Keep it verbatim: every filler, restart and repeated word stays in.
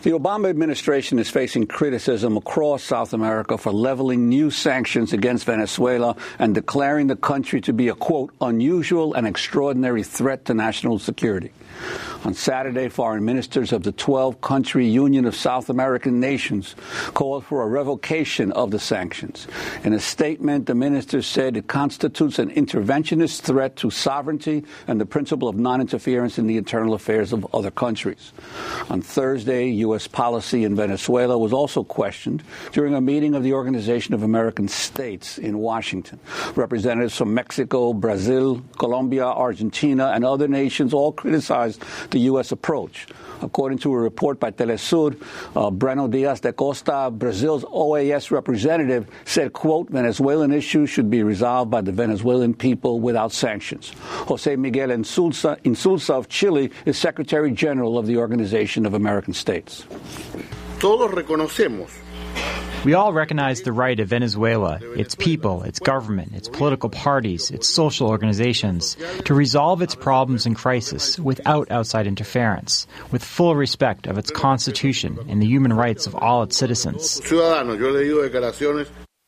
The Obama administration is facing criticism across South America for leveling new sanctions against Venezuela and declaring the country to be a, quote, unusual and extraordinary threat to national security. On Saturday, foreign ministers of the twelve-country Union of South American Nations called for a revocation of the sanctions. In a statement, the ministers said it constitutes an interventionist threat to sovereignty and the principle of non-interference in the internal affairs of other countries. On Thursday, U S policy in Venezuela was also questioned during a meeting of the Organization of American States in Washington. Representatives from Mexico, Brazil, Colombia, Argentina, and other nations all criticized the U S approach. According to a report by Telesur, uh, Breno Diaz de Costa, Brazil's O A S representative, said, quote, Venezuelan issues should be resolved by the Venezuelan people without sanctions. Jose Miguel Insulza, Insulza of Chile is Secretary General of the Organization of American States. Todos reconocemos. We all recognize the right of Venezuela, its people, its government, its political parties, its social organizations, to resolve its problems and crisis without outside interference, with full respect of its constitution and the human rights of all its citizens.